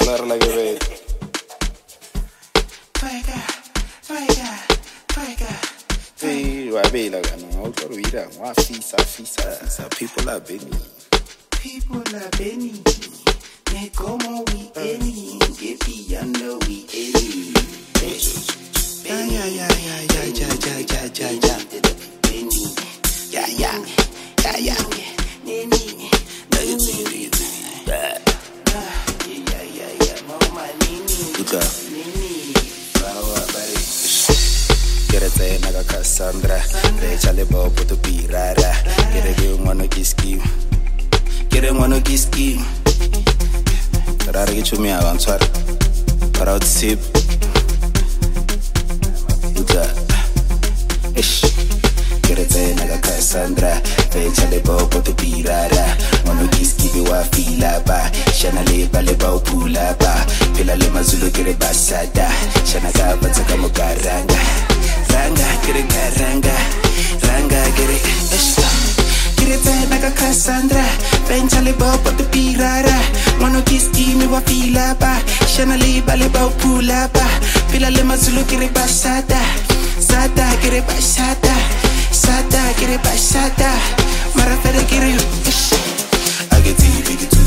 Claro la que ve. Hey, wa bela kana o tlo re ira wa fisa people are Benny. Ne como we any, if you know we any. Naga Cassandra, Rechale Bobo to be rara. Get a good one of this scheme. Get a one of this scheme. Rara get to me, I want to but out sip. Get a naga Cassandra, Rechale Bobo to be rara. One of this scheme, you are fila ba. Shana leba leba upula ba. Pila lema zulu get a basada. Shana gaba taka mukaranga. Ranga, get it, like a Cassandra. Eventually, Bob, but the pirara. One of these me wa fila ba. Shana liba leba upula ba. Pila lema zulu get it basada. Sada, get it basada. Sada, get it basada. Marafere get it. I get TV,